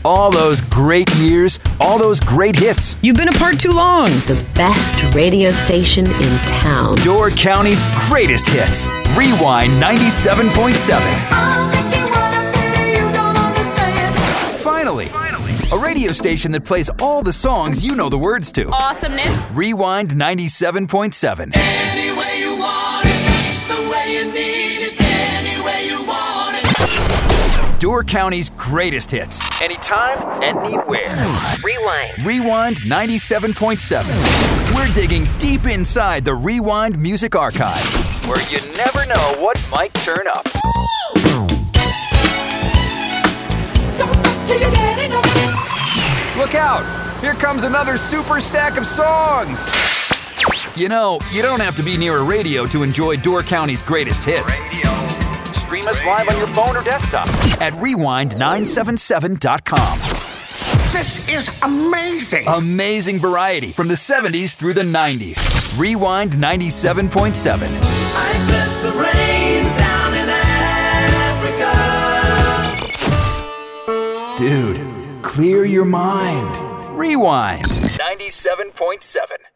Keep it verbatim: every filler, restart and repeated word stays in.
All those great years, all those great hits. You've been apart too long. The best radio station in town. Door County's greatest hits. Rewind ninety-seven point seven. Finally, a radio station that plays all the songs you know the words to. Awesomeness. Rewind ninety-seven point seven. Any way you want it, it's the way you need it. Any way you want it. Door County's greatest hits. Anytime, anywhere. Rewind. Rewind ninety-seven point seven. We're digging deep inside the Rewind music archives, where you never know what might turn up. Look out! Here comes another super stack of songs! You know, you don't have to be near a radio to enjoy Door County's greatest hits. Stream us live on your phone or desktop at rewind nine seven seven dot com. This is amazing! Amazing variety from the seventies through the nineties. Rewind ninety-seven point seven. I bless the rains down in Africa. Dude, clear your mind. Rewind ninety-seven point seven.